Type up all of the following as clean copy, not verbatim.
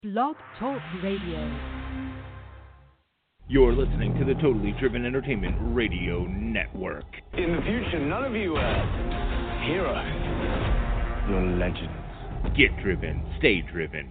Blog Talk Radio. You're listening to the Totally Driven Entertainment Radio Network. In the future, none of you are heroes. You're legends. Get driven. Stay driven.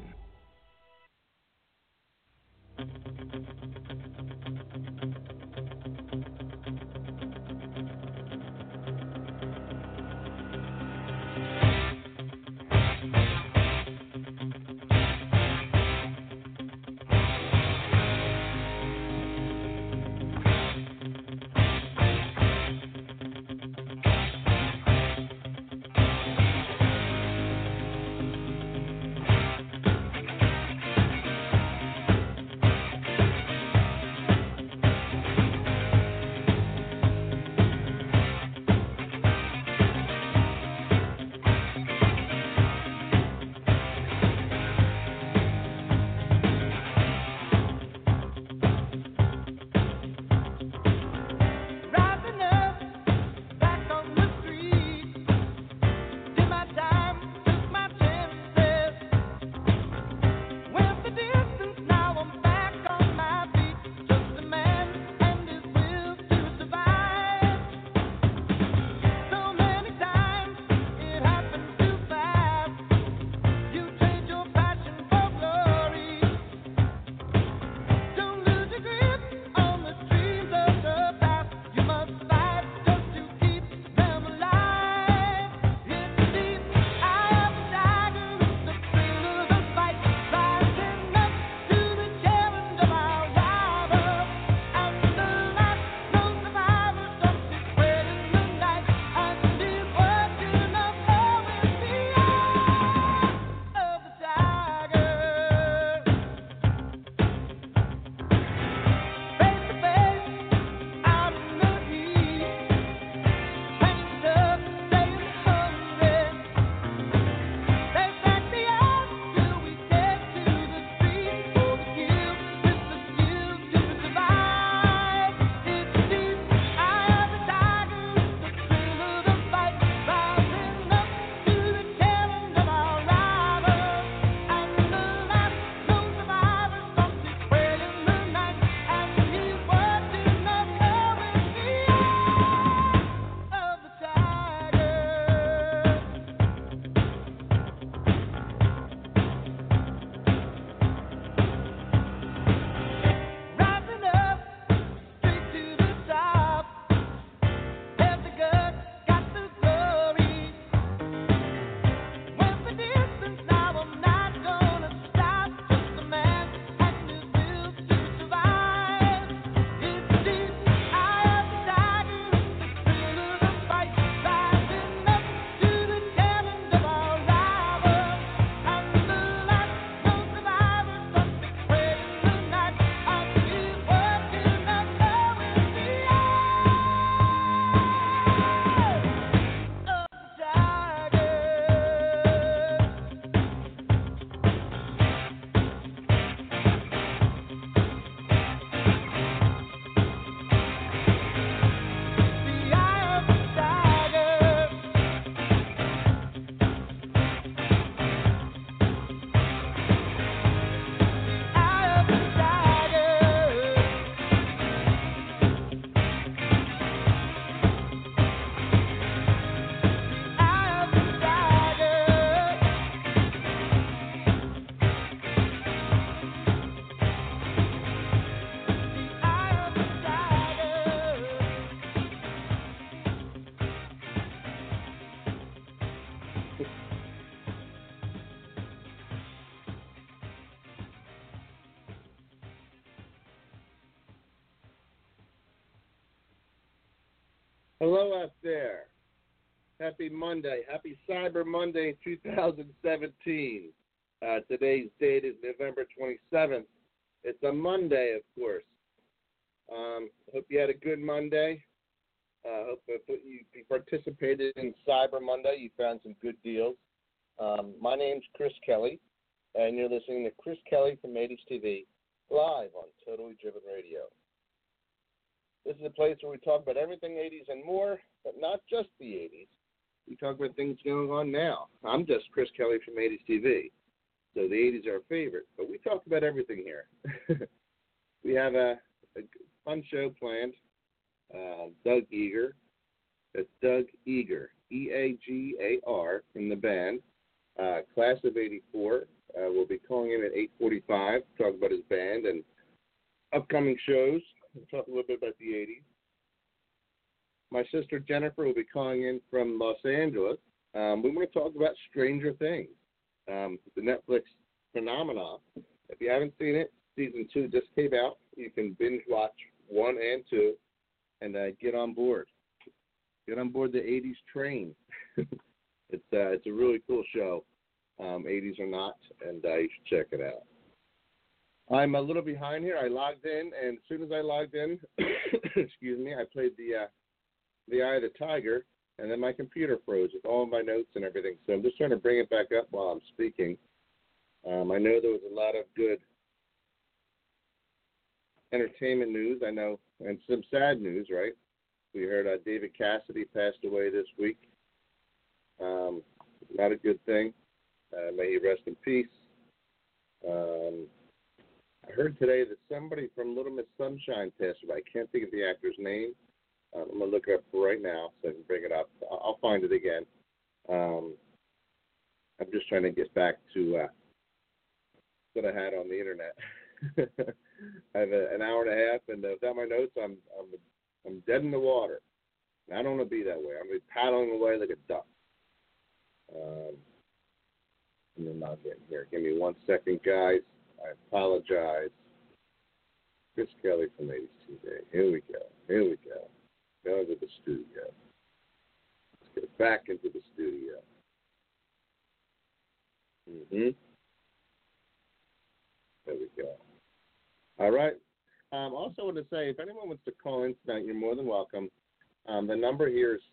Hello out there. Happy Monday. Happy Cyber Monday 2017. Today's date is November 27th. It's a Monday, of course. Hope you had a good Monday. Hope you participated in Cyber Monday. You found some good deals. My name's Chris Kelly, and you're listening to Chris Kelly from 80s TV, live on Totally Driven Radio. This is a place where we talk about everything 80s and more, but not just the 80s. We talk about things going on now. I'm just Chris Kelly from 80s TV. So the 80s are our favorite. But we talk about everything here. We have a fun show planned. Doug Eager. That's Doug Eager, E-A-G-A-R, in the band. Class of 84. Will be calling in at 8:45 to talk about his band and upcoming shows. We'll talk a little bit about the 80s. My sister Jennifer will be calling in from Los Angeles. We want to talk about Stranger Things, the Netflix phenomenon. If you haven't seen it, season 2 just came out. You can binge watch 1 and 2 and get on board. Get on board the 80s train. It's a really cool show. 80s or not, and you should check it out. I'm a little behind here. I logged in, and as soon as I logged in, excuse me, I played the Eye of the Tiger, and then my computer froze with all of my notes and everything. So I'm just trying to bring it back up while I'm speaking. I know there was a lot of good entertainment news, I know, and some sad news, right? We heard David Cassidy passed away this week. Not a good thing. May he rest in peace. I heard today that somebody from Little Miss Sunshine passed away. I can't think of the actor's name. I'm going to look it up right now so I can bring it up. I'll find it again. I'm just trying to get back to what I had on the internet. I have an hour and a half, and without my notes, I'm dead in the water. And I don't want to be that way. I'm going to be paddling away like a duck. And then I'll get here. Give me 1 second, guys. I apologize. Chris Kelly from 80s TV. Here we go. Go to the studio. Let's get back into the studio. There we go. All right. Also want to say, if anyone wants to call in tonight, you're more than welcome. The number here is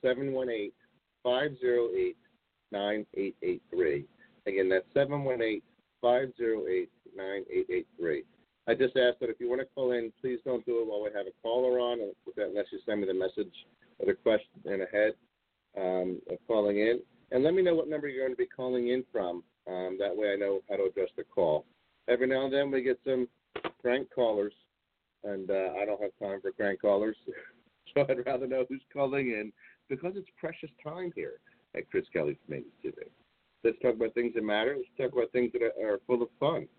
718-508-9883. Again, that's 718-508-9883. I just asked that if you want to call in, please don't do it while we have a caller on, unless you send me the message or the question in ahead of calling in. And let me know what number you're going to be calling in from. That way I know how to address the call. Every now and then we get some crank callers, and I don't have time for crank callers. So I'd rather know who's calling in because it's precious time here at Chris Kelly from 80s TV. Let's talk about things that matter. Let's talk about things that are full of fun.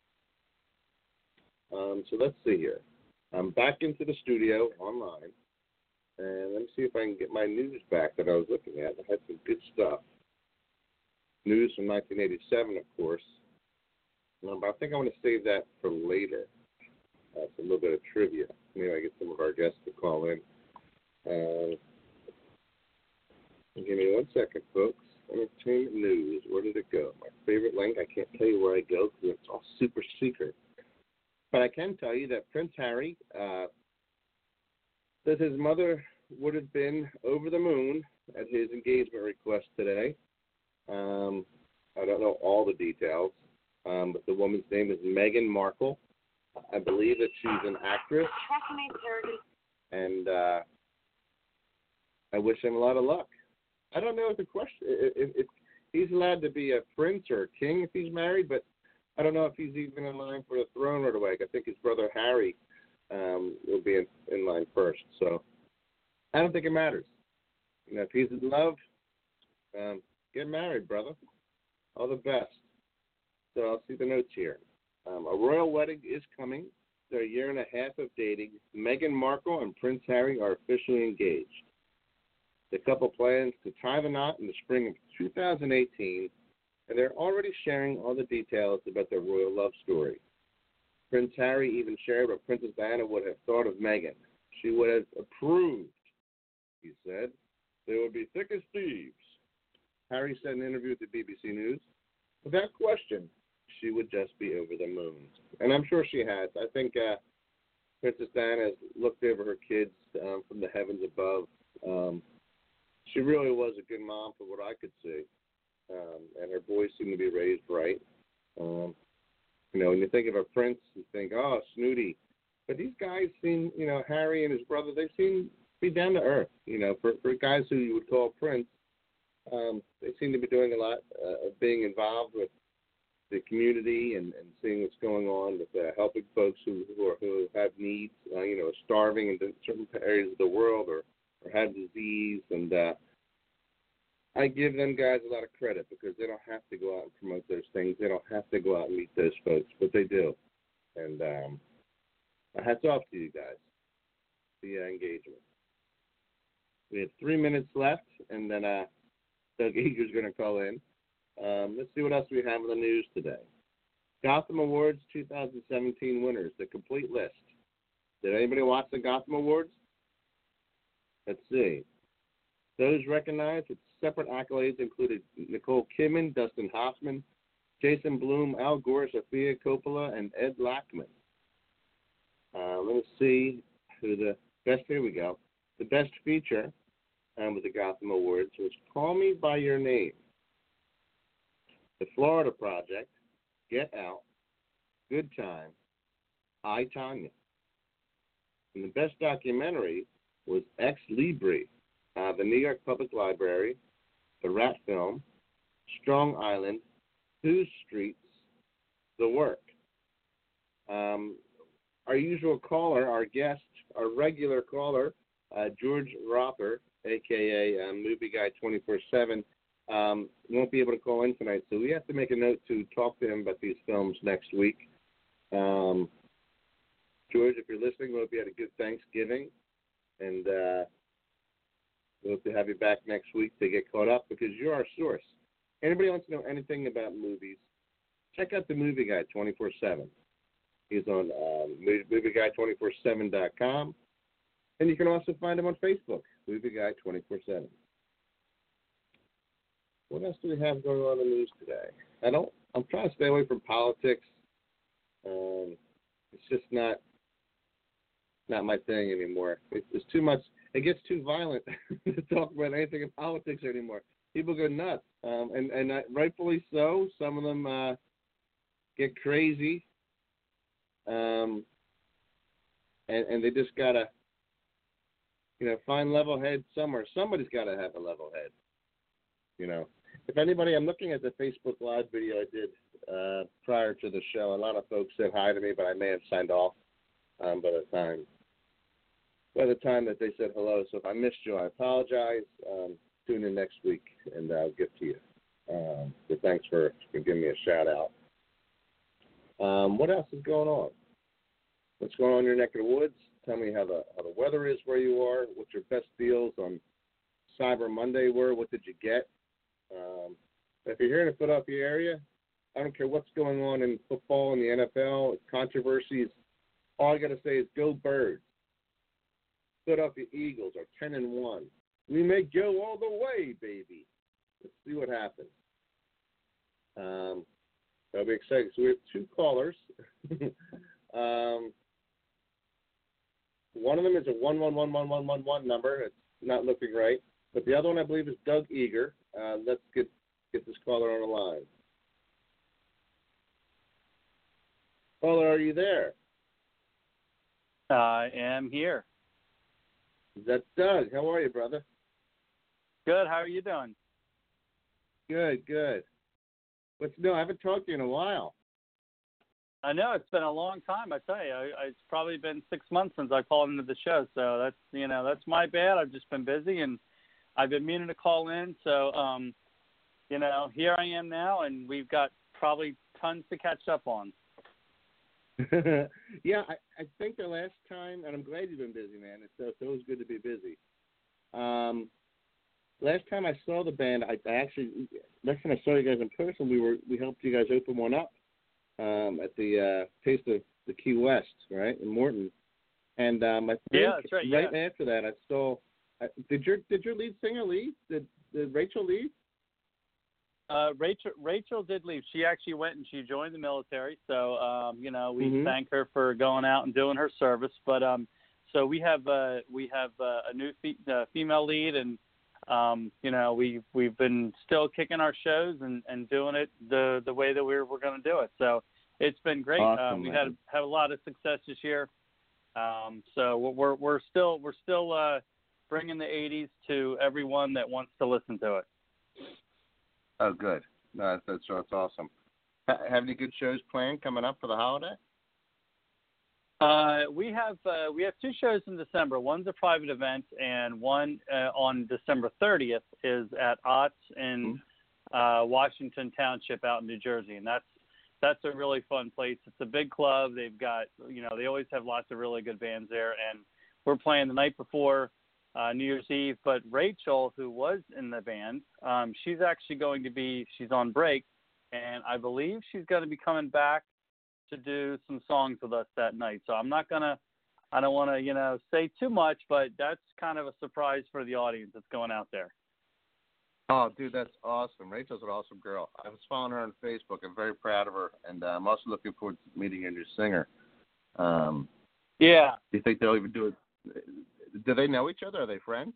So let's see here. I'm back into the studio online, and let me see if I can get my news back that I was looking at. I had some good stuff. News from 1987, of course. But I think I want to save that for later. It's a little bit of trivia. Maybe I get some of our guests to call in. Give me 1 second, folks. Entertainment news. Where did it go? My favorite link. I can't tell you where I go because it's all super secret. But I can tell you that Prince Harry says his mother would have been over the moon at his engagement request today. I don't know all the details, but the woman's name is Meghan Markle. I believe that she's an actress. And I wish him a lot of luck. I don't know if the question if he's allowed to be a prince or a king if he's married, but I don't know if he's even in line for the throne right away. I think his brother Harry will be in line first. So I don't think it matters. You know, if he's in love, get married, brother. All the best. So I'll see the notes here. A royal wedding is coming. After a year and a half of dating, Meghan Markle and Prince Harry are officially engaged. The couple plans to tie the knot in the spring of 2018, and they're already sharing all the details about their royal love story. Prince Harry even shared what Princess Diana would have thought of Meghan. She would have approved, he said. They would be thick as thieves. Harry said in an interview with the BBC News, without question, she would just be over the moon. And I'm sure she has. I think Princess Diana has looked over her kids from the heavens above. She really was a good mom for what I could see. And her boys seem to be raised right. You know, when you think of a prince, you think, oh, snooty. But these guys seem, you know, Harry and his brother, they seem to be down to earth. You know, for guys who you would call prince, they seem to be doing a lot of being involved with the community and seeing what's going on with helping folks who have needs, are starving in certain areas of the world or have disease. And I give them guys a lot of credit because they don't have to go out and promote those things. They don't have to go out and meet those folks, but they do. And hats off to you guys, the engagement. We have 3 minutes left, and then Doug Eager's going to call in. Let's see what else we have in the news today. Gotham Awards 2017 winners, the complete list. Did anybody watch the Gotham Awards? Let's see. Those recognized with separate accolades included Nicole Kidman, Dustin Hoffman, Jason Blum, Al Gore, Sofia Coppola, and Ed Lachman. Let's see who the best. Here we go. The best feature with the Gotham Awards was "Call Me by Your Name," "The Florida Project," "Get Out," "Good Time," "I, Tonya." And the best documentary was Ex Libri, the New York Public Library, the Rat Film, Strong Island, Whose Streets, The Work. Our usual caller, our guest, our regular caller, George Rother, a.k.a. Movie Guy 24/7, won't be able to call in tonight, so we have to make a note to talk to him about these films next week. George, if you're listening, we hope you had a good Thanksgiving, and we hope to have you back next week to get caught up because you're our source. Anybody wants to know anything about movies, check out the Movie Guy 24/7. He's on MovieGuy247.com, and you can also find him on Facebook, Movie Guy 24/7. What else do we have going on in the news today? I'm trying to stay away from politics. It's just not my thing anymore. It's too much. It gets too violent to talk about anything in politics anymore. People go nuts, and rightfully so. Some of them get crazy, and they just gotta, find level heads somewhere. Somebody's got to have a level head. If anybody, I'm looking at the Facebook Live video I did prior to the show. A lot of folks said hi to me, but I may have signed off by the time that they said hello. So if I missed you, I apologize. Tune in next week, and I'll get to you. But thanks for giving me a shout out. What else is going on? What's going on in your neck of the woods? Tell me how the weather is where you are. What your best deals on Cyber Monday were. What did you get? If you're here in the Philadelphia area, I don't care what's going on in football and the NFL, controversies. All I got to say is go Birds. Philadelphia Eagles are 10-1. We may go all the way, baby. Let's see what happens. That'll be exciting. So we have two callers. One of them is a 111111 number. It's not looking right. But the other one, I believe, is Doug Eager. Let's get this caller on the line. Caller, are you there? I am here. Is that Doug? How are you, brother? Good. How are you doing? Good. I haven't talked to you in a while. I know it's been a long time. I tell you, it's probably been 6 months since I called into the show. So that's my bad. I've just been busy, and I've been meaning to call in. So, here I am now, and we've got probably tons to catch up on. Yeah, I think the last time, and I'm glad you've been busy, man. It's always good to be busy. Last time I saw the band, last time I saw you guys in person, we helped you guys open one up at the Taste of the Key West, right, in Morton. And I think that's right. Right after that, I saw. Did your lead singer leave? Did Rachel leave? Rachel did leave. She actually went and she joined the military. So we thank her for going out and doing her service. But so we have a new female lead, and we've been still kicking our shows and doing it the way that we're going to do it. So it's been great. Awesome, we had a lot of success this year. So we're still bringing the 80s to everyone that wants to listen to it. Oh, good. No, that's awesome. Have any good shows planned coming up for the holiday? We have 2 shows in December. One's a private event, and one on December 30th is at Ott's in Washington Township out in New Jersey, and that's a really fun place. It's a big club. They've got, they always have lots of really good bands there, and we're playing the night before New Year's Eve. But Rachel, who was in the band, she's actually she's on break, and I believe she's going to be coming back to do some songs with us that night. So I don't want to, say too much, but that's kind of a surprise for the audience that's going out there. Oh, dude, that's awesome. Rachel's an awesome girl. I was following her on Facebook. I'm very proud of her, and I'm also looking forward to meeting a new singer. Yeah. Do you think they'll even do it? Do they know each other? Are they friends?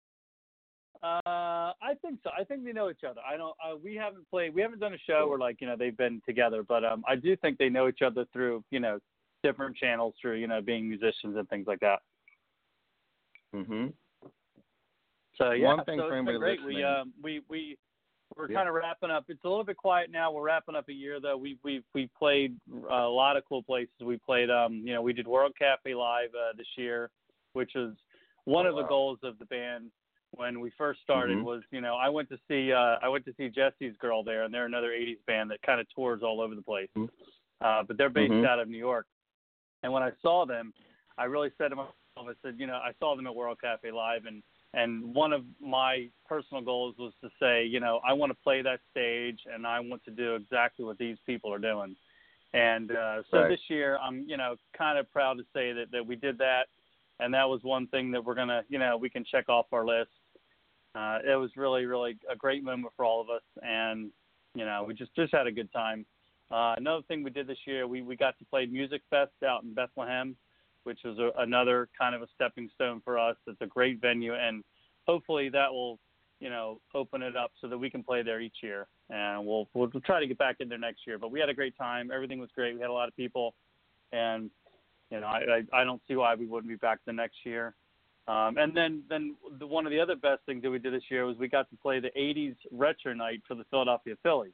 I think so. I think they know each other. We haven't done a show where they've been together, but I do think they know each other through, different channels, through, being musicians and things like that. Mhm. So yeah, One thing so for it's been great. Listening. We're kind of wrapping up. It's a little bit quiet now. We're wrapping up a year though. We played a lot of cool places. We played we did World Cafe Live this year, which was one of the goals of the band when we first started. Was I went to see Jesse's Girl there, and they're another 80s band that kind of tours all over the place. But they're based out of New York. And when I saw them, I really said to myself, I said, I saw them at World Cafe Live, and one of my personal goals was to say, I want to play that stage, and I want to do exactly what these people are doing. And so this year, I'm, kind of proud to say that we did that. And that was one thing that we're going to, we can check off our list. It was really, really a great moment for all of us. And, we just had a good time. Another thing we did this year, we got to play Music Fest out in Bethlehem, which was another kind of a stepping stone for us. It's a great venue, and hopefully that will, open it up so that we can play there each year. And we'll try to get back in there next year. But we had a great time. Everything was great. We had a lot of people, and I don't see why we wouldn't be back the next year. And then one of the other best things that we did this year was we got to play the 80s Retro Night for the Philadelphia Phillies.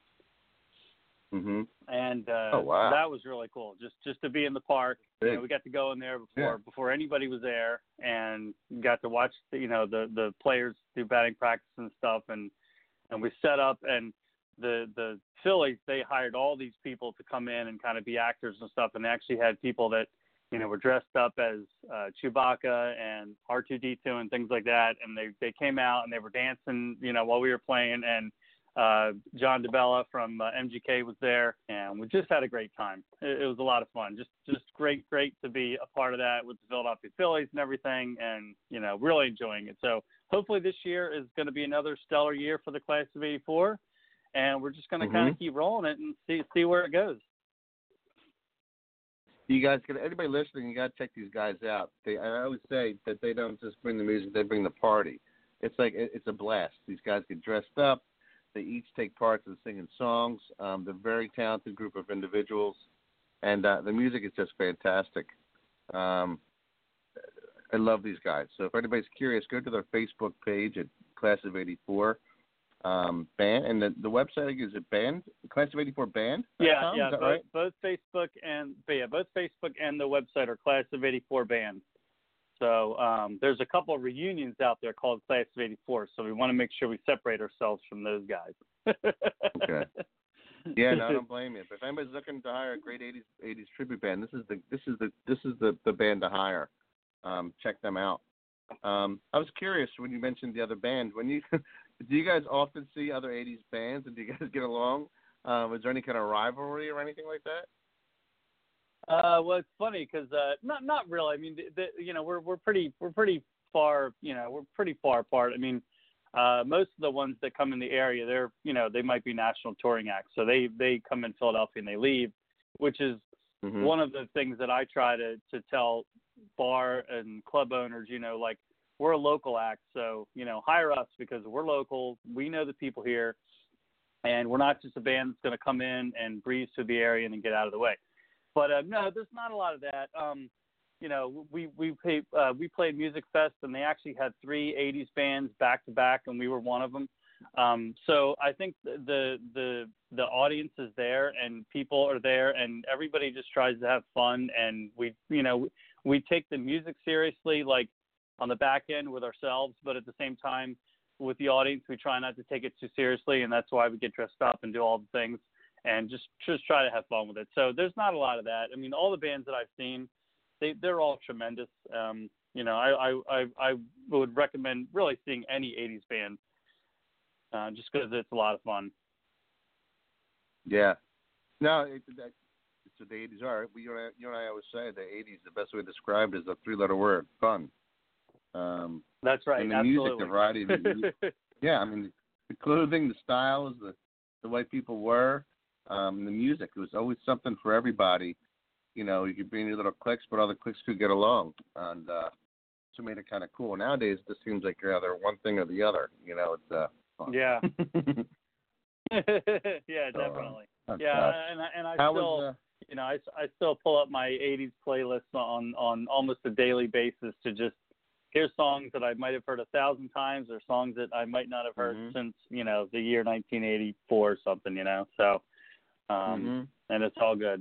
And that was really cool. Just to be in the park. We got to go in there before anybody was there, and got to watch the players do batting practice and stuff. And we set up, and the Phillies, they hired all these people to come in and kind of be actors and stuff. And they actually had people that were dressed up as Chewbacca and R2-D2 and things like that. And they came out and they were dancing, while we were playing. And John DeBella from MGK was there, and we just had a great time. It was a lot of fun. Just great to be a part of that with the Philadelphia Phillies and everything, and really enjoying it. So hopefully this year is going to be another stellar year for the class of '84, and we're just going to kind of keep rolling it and see where it goes. You guys, anybody listening, you got to check these guys out. I always say that they don't just bring the music; they bring the party. It's a blast. These guys get dressed up. They each take parts in singing songs. They're a very talented group of individuals, and the music is just fantastic. I love these guys. So if anybody's curious, go to their Facebook page at Class of '84 Band, and the website is it Band Class of '84 Band? Yeah, is that right? both Facebook and the website are Class of '84 Band. So there's a couple of reunions out there called Class of '84, so we want to make sure we separate ourselves from those guys. Okay. Yeah, no, I don't blame you. But if anybody's looking to hire a great '80s tribute band, this is the band to hire. Check them out. I was curious when you mentioned the other band. Do you guys often see other '80s bands, and do you guys get along? Is there any kind of rivalry or anything like that? Well, it's funny because not really. I mean, we're pretty far. We're pretty far apart. I mean, most of the ones that come in the area, they're they might be national touring acts, so they come in Philadelphia and they leave, which is one of the things that I try to tell bar and club owners. Like, we're a local act, so hire us because we're local. We know the people here, and we're not just a band that's going to come in and breeze through the area and then get out of the way. But no, there's not a lot of that. We played Music Fest, and they actually had 3 '80s bands back to back, and we were one of them. So I think the audience is there and people are there and everybody just tries to have fun, and we take the music seriously, like on the back end with ourselves, but at the same time with the audience, we try not to take it too seriously, and that's why we get dressed up and do all the things and just try to have fun with it. So there's not a lot of that. I mean, all the bands that I've seen, they're all tremendous. I would recommend really seeing any 80s band just because it's a lot of fun. Yeah. No, it's what the 80s are. You and I always say the 80s, the best way to describe it is a three-letter word, fun. That's right. And the absolutely. music, the variety of the music. Yeah, I mean, the clothing, the styles, the way people were, the music. It was always something for everybody. You know, you could be in your little cliques, but other cliques could get along. And so made it kind of cool. Nowadays, it just seems like you're either one thing or the other. You know, it's fun. Yeah. Yeah, definitely. Yeah, and I still, I still pull up my 80s playlist on almost a daily basis to just hear songs that I might have heard 1,000 times or songs that I might not have heard since, the year 1984 or something, So, and it's all good.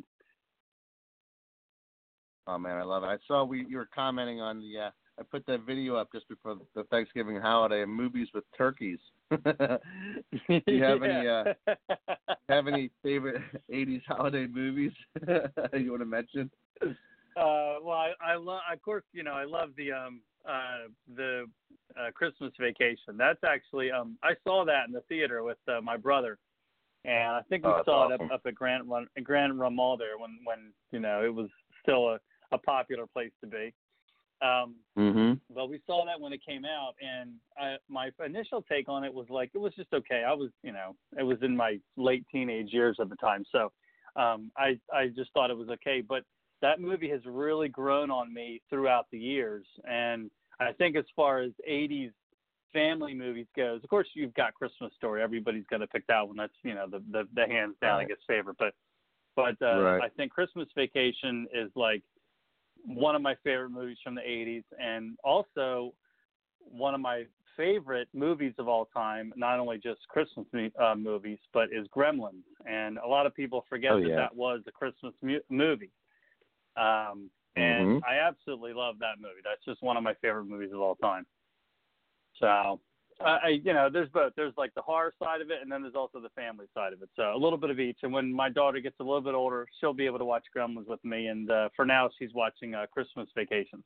Oh man, I love it. I saw you were commenting on the. I put that video up just before the Thanksgiving holiday of movies with turkeys. Do you have any favorite 80s holiday movies you want to mention? Well, I love, of course, I love the Christmas Vacation. That's actually I saw that in the theater with my brother, and I think we saw it up at Grand Ramal there when it was still a popular place to be. But we saw that when it came out, and my initial take on it was like, it was just okay. I was, it was in my late teenage years at the time. So I just thought it was okay. But that movie has really grown on me throughout the years. And I think as far as 80s family movies goes, of course, you've got Christmas Story. Everybody's got to pick that one. That's, the hands down, I guess, favorite. But right. I think Christmas Vacation is like one of my favorite movies from the 80s, and also one of my favorite movies of all time, not only just Christmas movies, but is Gremlins. And a lot of people forget that was a Christmas movie. And I absolutely love that movie. That's just one of my favorite movies of all time. So, there's both. There's like the horror side of it, and then there's also the family side of it. So a little bit of each. And when my daughter gets a little bit older, she'll be able to watch Gremlins with me. And for now, she's watching Christmas Vacation.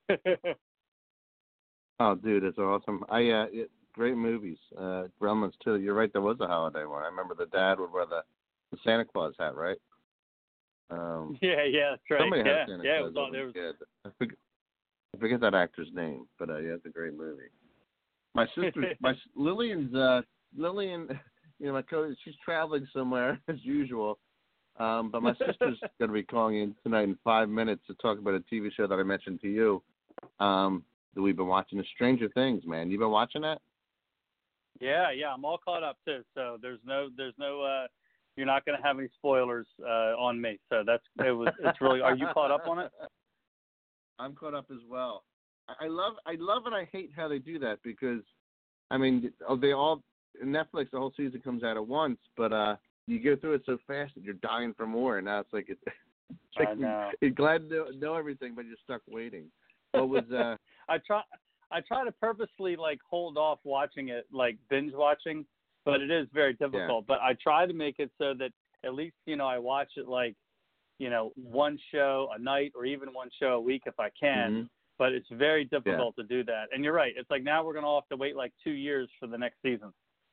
Oh, dude, it's awesome. Great movies. Gremlins too. You're right. There was a holiday one. I remember the dad would wear the Santa Claus hat, right? Yeah, that's right. Somebody had Santa Claus. It was all, there was... I forget that actor's name, but it's a great movie. My sister, Lillian, my coach, she's traveling somewhere as usual. But my sister's going to be calling in tonight in 5 minutes to talk about a TV show that I mentioned to you that we've been watching, the Stranger Things, man. You been watching that? Yeah, I'm all caught up too. So there's no, you're not going to have any spoilers on me. So it's really. Are you caught up on it? I'm caught up as well. I love and I hate how they do that because, I mean, they all Netflix, the whole season comes out at once, but you go through it so fast that you're dying for more, and now it's like I know. You're glad to know everything, but you're stuck waiting. What was I try to purposely like hold off watching it, like binge watching, but it is very difficult. Yeah. But I try to make it so that at least I watch it like one show a night or even one show a week if I can. Mm-hmm. But it's very difficult to do that. And you're right. It's like now we're going to have to wait like 2 years for the next season.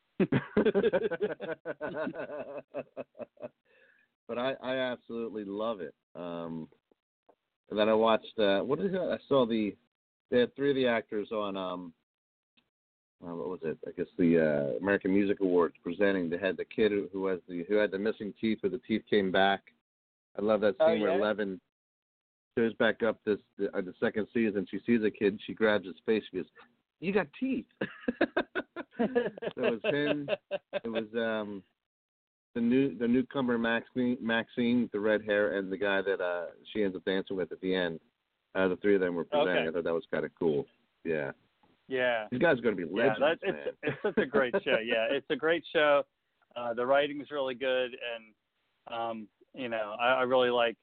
But I absolutely love it. And then I watched, what is it? I saw they had 3 of the actors on, what was it? I guess the American Music Awards presenting. They had the kid who had the missing teeth, where the teeth came back. I love that scene where Eleven shows back up the second season. She sees a kid. She grabs his face. She goes, "You got teeth." So it was him. It was the newcomer Maxine with the red hair, and the guy that she ends up dancing with at the end. The 3 of them were presenting. Okay. I thought that was kind of cool. Yeah. Yeah. These guys are going to be legends, man. It's such a great show. Yeah, it's a great show. The writing's really good, and I really like.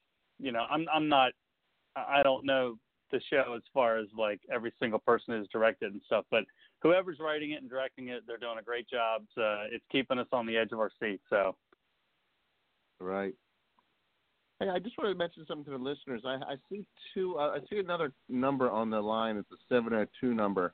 I don't know the show as far as like every single person is directed and stuff, but whoever's writing it and directing it, they're doing a great job. It's keeping us on the edge of our seat. So. Right. Hey, I just wanted to mention something to the listeners. I see I see another number on the line. It's a 702 number.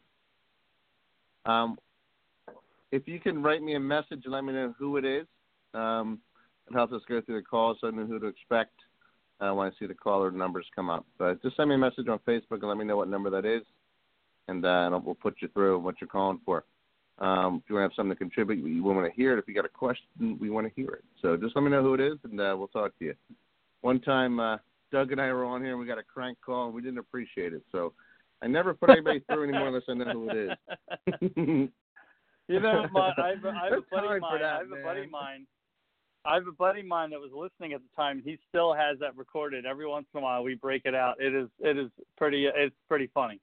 If you can write me a message and let me know who it is, it helps us go through the calls so I know who to expect when I see the caller numbers come up. But just send me a message on Facebook and let me know what number that is, and we'll put you through what you're calling for. If you want to have something to contribute, we want to hear it. If you got a question, we want to hear it. So just let me know who it is, and we'll talk to you. One time, Doug and I were on here, and we got a crank call, and we didn't appreciate it. So I never put anybody through anymore unless I know who it is. I have a buddy of mine that was listening at the time. He still has that recorded. Every once in a while, we break it out. It's pretty funny.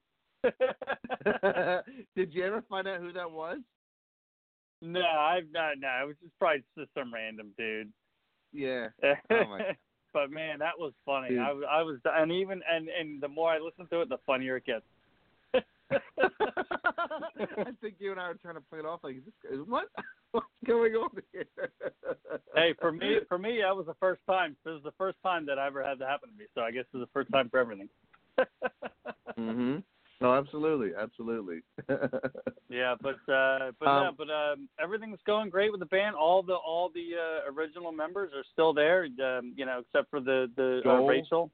Did you ever find out who that was? No, I've not. No, it was probably just some random dude. Yeah. Oh my. But man, that was funny. Dude. I was, and the more I listen to it, the funnier it gets. I think you and I were trying to play it off like, what's going on here? Hey, for me, that was the first time. This is the first time that I ever had that happen to me. So I guess it's the first time for everything. Mhm. No, absolutely. Yeah, but everything's going great with the band. All the original members are still there, except for the Rachel.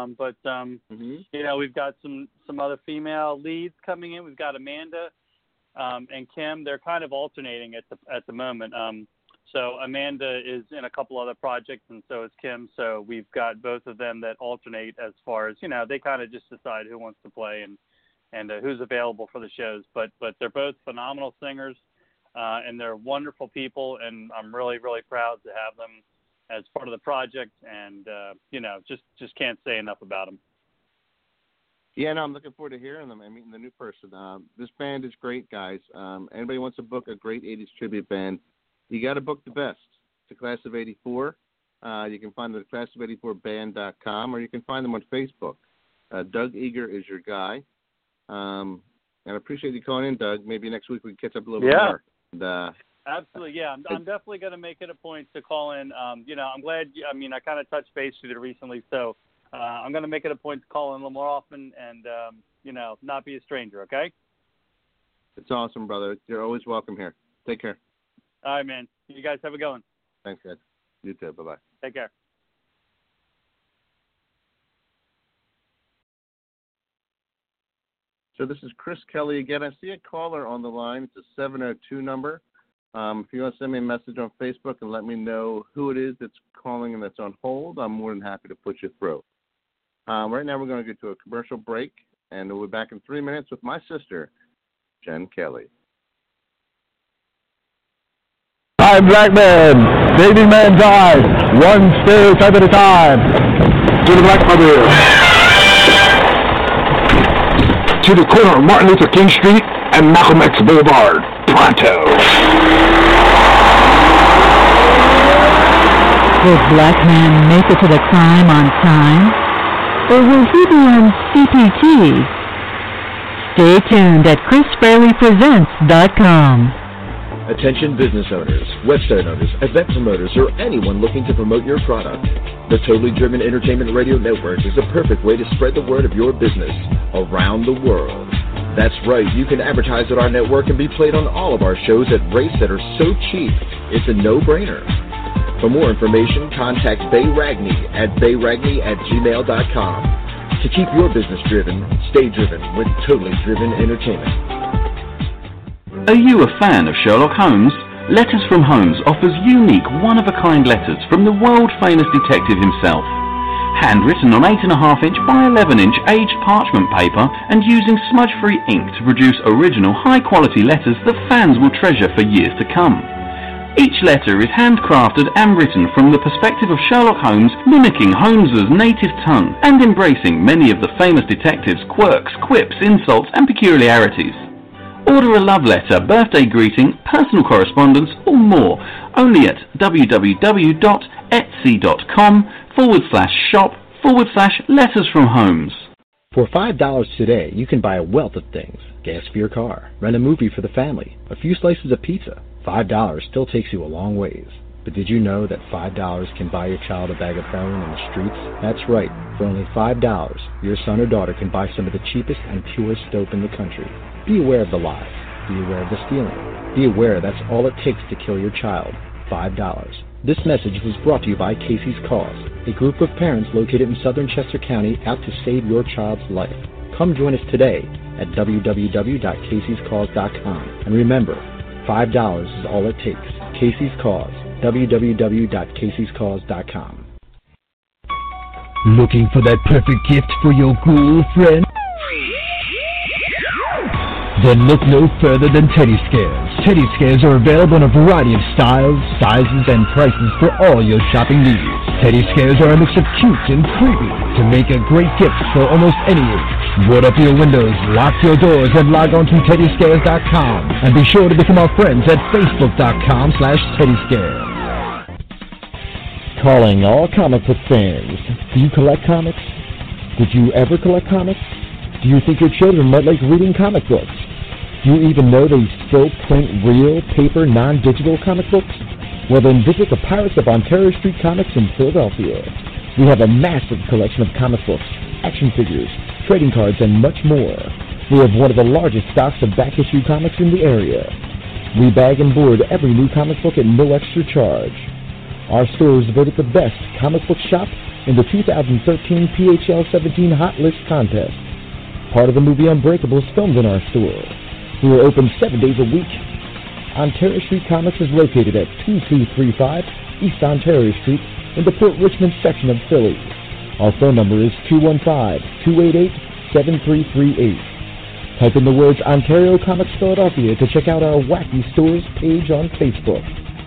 We've got some other female leads coming in. We've got Amanda and Kim. They're kind of alternating at the moment. So Amanda is in a couple other projects, and so is Kim. So we've got both of them that alternate as far as they kind of just decide who wants to play and who's available for the shows. But they're both phenomenal singers, and they're wonderful people, and I'm really, really proud to have them as part of the project, and, just can't say enough about them. Yeah, no, I'm looking forward to hearing them and meeting the new person. This band is great, guys. Anybody wants to book a great 80s tribute band, you got to book the best. It's a Class of 84. You can find them at classof84band.com, or you can find them on Facebook. Doug Eager is your guy. And I appreciate you calling in, Doug. Maybe next week we can catch up a little bit more. And, absolutely, yeah. I'm definitely going to make it a point to call in. I'm glad. I kind of touched base with you recently, so I'm going to make it a point to call in a little more often, and not be a stranger. Okay. It's awesome, brother. You're always welcome here. Take care. All right, man. You guys have a good one. Thanks, guys. You too. Bye-bye. Take care. So this is Chris Kelly again. I see a caller on the line. It's a 702 number. If you want to send me a message on Facebook and let me know who it is that's calling and that's on hold, I'm more than happy to put you through. Right now we're going to get to a commercial break, and we'll be back in 3 minutes with my sister, Jen Kelly. Hi, Black Man. Baby man died. One stereotype at a time. To the Black Mother. To the corner of Martin Luther King Street and Malcolm X Boulevard. Pronto. Will Black Man make it to the crime on time? Or will he be on CPT? Stay tuned at ChrisFairleyPresents.com. Attention business owners, website owners, event promoters, or anyone looking to promote your product. The Totally Driven Entertainment Radio Network is the perfect way to spread the word of your business around the world. That's right, you can advertise at our network and be played on all of our shows at rates that are so cheap, it's a no-brainer. For more information, contact Bay Ragney at bayragney@gmail.com. To keep your business driven, stay driven with Totally Driven Entertainment. Are you a fan of Sherlock Holmes? Letters from Holmes offers unique, one-of-a-kind letters from the world-famous detective himself. Handwritten on 8.5-inch by 11-inch aged parchment paper and using smudge-free ink to produce original, high-quality letters that fans will treasure for years to come. Each letter is handcrafted and written from the perspective of Sherlock Holmes, mimicking Holmes's native tongue and embracing many of the famous detective's quirks, quips, insults, and peculiarities. Order a love letter, birthday greeting, personal correspondence, or more only at www.etsy.com/shop/letters from homes. For $5 today, you can buy a wealth of things. Gas for your car, rent a movie for the family, a few slices of pizza. $5 still takes you a long ways. But did you know that $5 can buy your child a bag of heroin in the streets? That's right. For only $5, your son or daughter can buy some of the cheapest and purest dope in the country. Be aware of the lies. Be aware of the stealing. Be aware that's all it takes to kill your child. $5. This message was brought to you by Casey's Cause, a group of parents located in southern Chester County out to save your child's life. Come join us today at www.caseyscause.com. And remember, $5 is all it takes. Casey's Cause, www.caseyscause.com. Looking for that perfect gift for your ghoul friend? Then look no further than Teddy Scares. Teddy Scares are available in a variety of styles, sizes, and prices for all your shopping needs. Teddy Scares are a mix of cute and creepy to make a great gift for almost any age. Board up your windows, lock your doors, and log on to TeddyScares.com. And be sure to become our friends at Facebook.com/TeddyScares. Calling all comic book fans. Do you collect comics? Did you ever collect comics? Do you think your children might like reading comic books? Do you even know they still print real, paper, non-digital comic books? Well, then visit the Pirates of Ontario Street Comics in Philadelphia. We have a massive collection of comic books, action figures, trading cards, and much more. We have one of the largest stocks of back-issue comics in the area. We bag and board every new comic book at no extra charge. Our store is voted the best comic book shop in the 2013 PHL 17 Hot List contest. Part of the movie Unbreakable is filmed in our store. We are open 7 days a week. Ontario Street Comics is located at 2235 East Ontario Street in the Port Richmond section of Philly. Our phone number is 215-288-7338. Type in the words Ontario Comics Philadelphia to check out our Wacky Stores page on Facebook.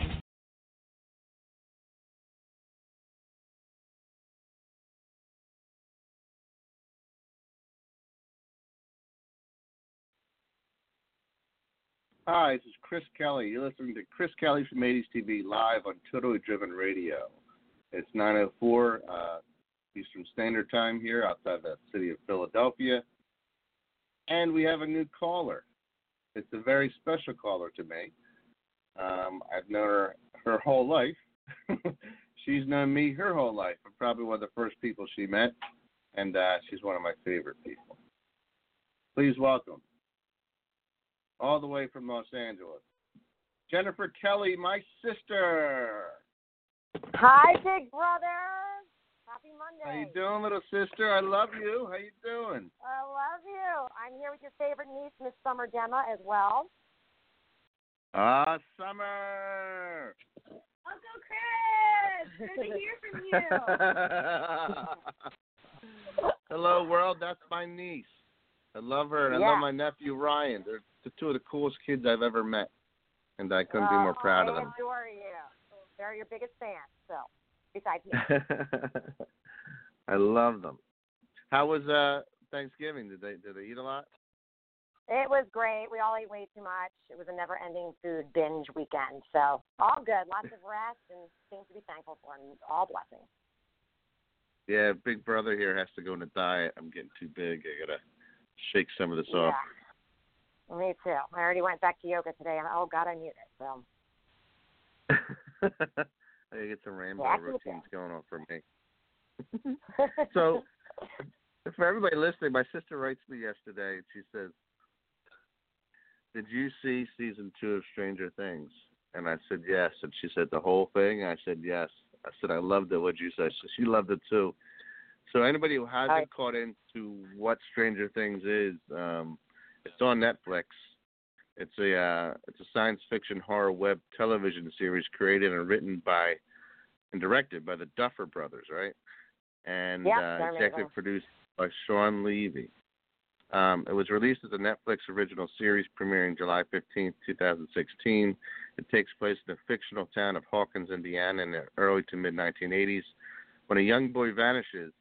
Hi, this is Chris Kelly. You're listening to Chris Kelly from 80s TV live on Totally Driven Radio. It's 9:04 Eastern Standard Time here outside the city of Philadelphia. And we have a new caller. It's a very special caller to me. I've known her whole life. She's known me her whole life. I'm probably one of the first people she met, and she's one of my favorite people. Please welcome, all the way from Los Angeles, Jennifer Kelly, my sister. Hi, big brother. Happy Monday. How you doing, little sister? I love you. How you doing? I love you. I'm here with your favorite niece, Miss Summer Gemma, as well. Summer. Uncle Chris, good to hear from you. Hello, world. That's my niece. I love her, and I love my nephew, Ryan. They're the two of the coolest kids I've ever met, and I couldn't be more proud of them. I adore you. They're your biggest fan, so, besides me. I love them. How was Thanksgiving? Did they eat a lot? It was great. We all ate way too much. It was a never-ending food binge weekend, so all good. Lots of rest and things to be thankful for, and all blessings. Yeah, big brother here has to go on a diet. I'm getting too big. I got to shake some of this off. Me too. I already went back to yoga today, and oh God, I need it. So I gotta get some rainbow routines going on for me. So, for everybody listening, my sister writes me yesterday, and she says, "Did you see season 2 of Stranger Things?" And I said yes. And she said, "The whole thing?" I said yes. I said, "I loved it." What'd you say? She loved it too. So anybody who hasn't caught into what Stranger Things is, it's on Netflix. It's a science fiction horror web television series created and written by and directed by the Duffer Brothers, right? And executive produced by Sean Levy. It was released as a Netflix original series premiering July 15th, 2016. It takes place in the fictional town of Hawkins, Indiana in the early to mid-1980s when a young boy vanishes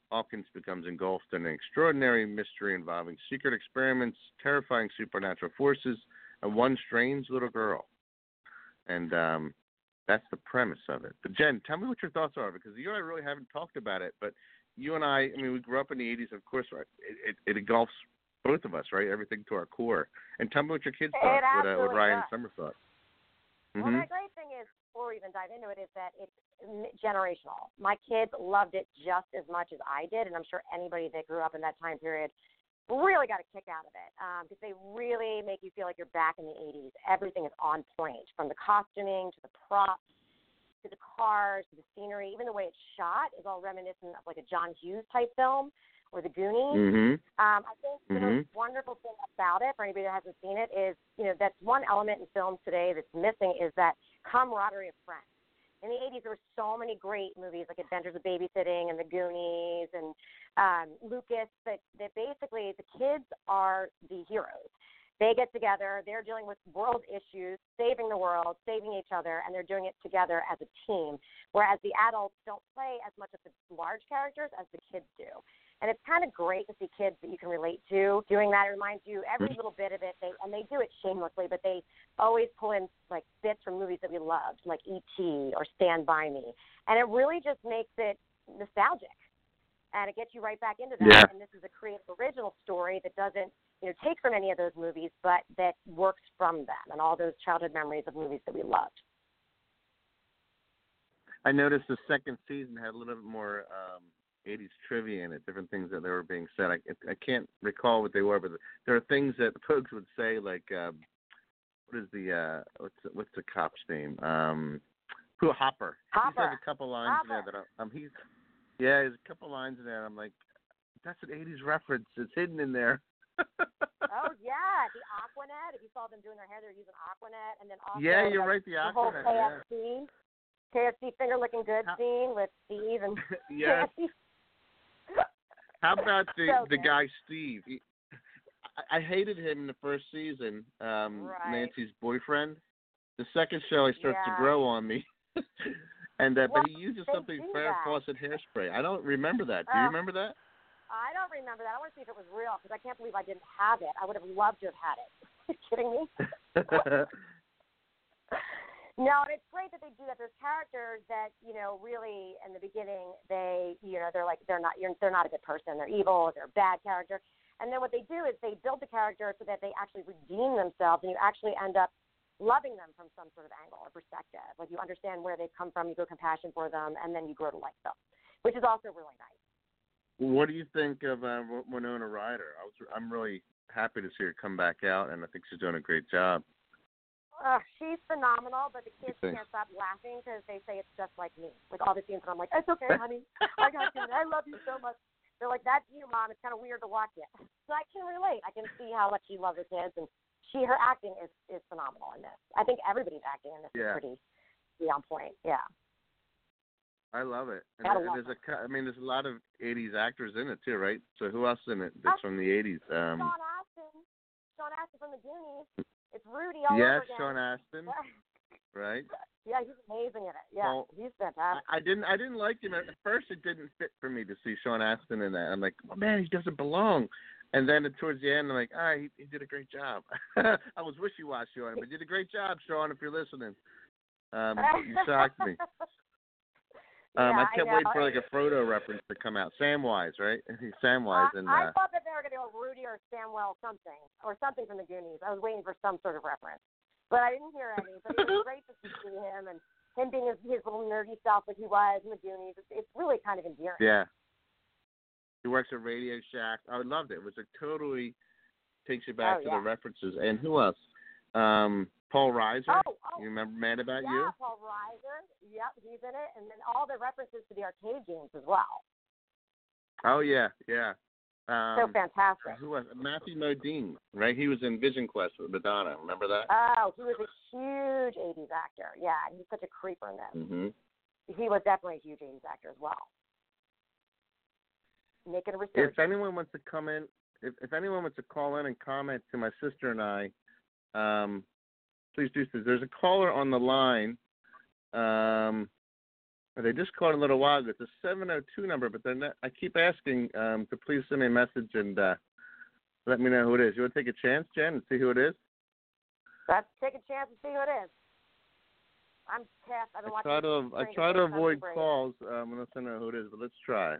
Hawkins becomes engulfed in an extraordinary mystery involving secret experiments, terrifying supernatural forces, and one strange little girl. And that's the premise of it. But, Jen, tell me what your thoughts are, because you and I really haven't talked about it. But you and I mean, we grew up in the 80s, of course, right? It engulfs both of us, right? Everything to our core. And tell me what your kids thought, what Ryan and Summer thought. Well, the great thing is, before we even dive into it, is that it's generational. My kids loved it just as much as I did, and I'm sure anybody that grew up in that time period really got a kick out of it, because they really make you feel like you're back in the 80s. Everything is on point, from the costuming to the props to the cars to the scenery. Even the way it's shot is all reminiscent of like a John Hughes type film or The Goonies. I think the most wonderful thing about it, for anybody that hasn't seen it, is, that's one element in films today that's missing, is that camaraderie of friends. In the 80s, there were so many great movies like Adventures of Babysitting and The Goonies and Lucas, that basically the kids are the heroes. They get together, they're dealing with world issues, saving the world, saving each other, and they're doing it together as a team, whereas the adults don't play as much of the large characters as the kids do. And it's kind of great to see kids that you can relate to doing that. It reminds you every little bit of it, and they do it shamelessly, but they always pull in like bits from movies that we loved, like E.T. or Stand By Me. And it really just makes it nostalgic. And it gets you right back into that. Yeah. And this is a creative, original story that doesn't, take from any of those movies, but that works from them and all those childhood memories of movies that we loved. I noticed the second season had a little bit more 80s trivia in it, different things that they were being said. I can't recall what they were, but there are things that folks would say, like, what is the, what's the cop's name? Hopper. He's like a couple lines in there that there's a couple lines in there, and I'm like, that's an 80s reference. It's hidden in there. Oh, yeah, the Aquanet. If you saw them doing their hair, they're using Aquanet. And then also, yeah, you're right, the Aquanet. The whole KFC Finger Looking Good scene with Steve and yes. How about the guy Steve? I hated him in the first season, Nancy's boyfriend. The second show, he starts to grow on me. And but he uses something Farrah Fawcett hairspray. I don't remember that. Do you remember that? I don't remember that. I want to see if it was real, because I can't believe I didn't have it. I would have loved to have had it. Are you kidding me? No, and it's great that they do that. There's characters that, really in the beginning they're not a good person. They're evil. They're a bad character. And then what they do is they build the character so that they actually redeem themselves, and you actually end up loving them from some sort of angle or perspective. Like, you understand where they've come from, you feel compassion for them, and then you grow to like them, which is also really nice. What do you think of Winona Ryder? I'm really happy to see her come back out, and I think she's doing a great job. She's phenomenal, but the kids can't stop laughing because they say it's just like me. With all the scenes, and I'm like, it's okay, honey. I got you. I love you so much. They're like, that's you, Mom. It's kind of weird to watch it. So I can relate. I can see how much she loves her kids, and her acting is phenomenal in this. I think everybody's acting in this is pretty on point. Yeah. I love it. And there's a lot of 80s actors in it too, right? So who else in it that's from the 80s? Sean Astin from The Goonies. It's Rudy all over again. Yes, Sean Astin. Right? Yeah, he's amazing in it. Yeah, well, he's fantastic. I didn't like him at first. It didn't fit for me to see Sean Astin in that. I'm like, oh man, he doesn't belong. And then towards the end, I'm like, he did a great job. I was wishy-washy on him, but he did a great job, Sean, if you're listening. You shocked me. I kept waiting for like a Frodo reference to come out. Samwise, right? He's Samwise. I thought that they were going to go Rudy or Samwell something from The Goonies. I was waiting for some sort of reference, but I didn't hear any. But it was great to see him and him being his little nerdy self like he was in The Goonies. It's really kind of endearing. Yeah. He works at Radio Shack. I loved it. It was totally takes you back to the references. And who else? Paul Reiser. You remember Mad About You? Yeah, Paul Reiser. Yep, he's in it. And then all the references to the arcade games as well. Oh, yeah. So fantastic. Who was Matthew Modine, right? He was in Vision Quest with Madonna. Remember that? Oh, he was a huge 80s actor. Yeah, he's such a creeper in this. Mm-hmm. He was definitely a huge 80s actor as well. Making a research. If anyone wants to come in, if anyone wants to call in and comment to my sister and I, please do so. There's a caller on the line. They just called a little while ago. It's a 702 number, but they're not, I keep asking to please send me a message and let me know who it is. You want to take a chance, Jen, and see who it is? Let's take a chance and see who it is. I'm pissed. I've been watching. I try to avoid calls unless I know who it is, but let's try.